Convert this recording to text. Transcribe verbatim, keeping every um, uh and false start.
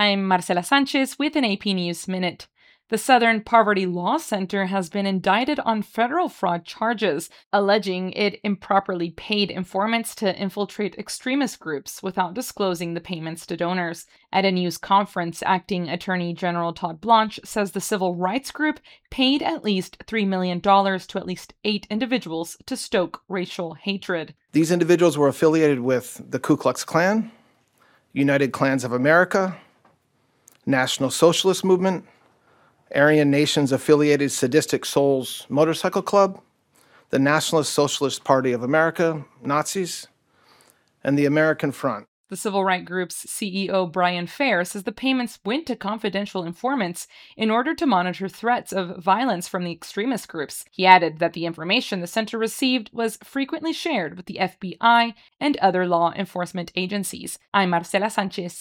I'm Marcela Sanchez with an A P News Minute. The Southern Poverty Law Center has been indicted on federal fraud charges, alleging it improperly paid informants to infiltrate extremist groups without disclosing the payments to donors. At a news conference, Acting Attorney General Todd Blanche says the civil rights group paid at least three million dollars to at least eight individuals to stoke racial hatred. These individuals were affiliated with the Ku Klux Klan, United Klans of America, National Socialist Movement, Aryan Nations-affiliated Sadistic Souls Motorcycle Club, the Nationalist Socialist Party of America, Nazis, and the American Front. The civil rights group's C E O Brian Fair says the payments went to confidential informants in order to monitor threats of violence from the extremist groups. He added that the information the center received was frequently shared with the F B I and other law enforcement agencies. I'm Marcela Sanchez.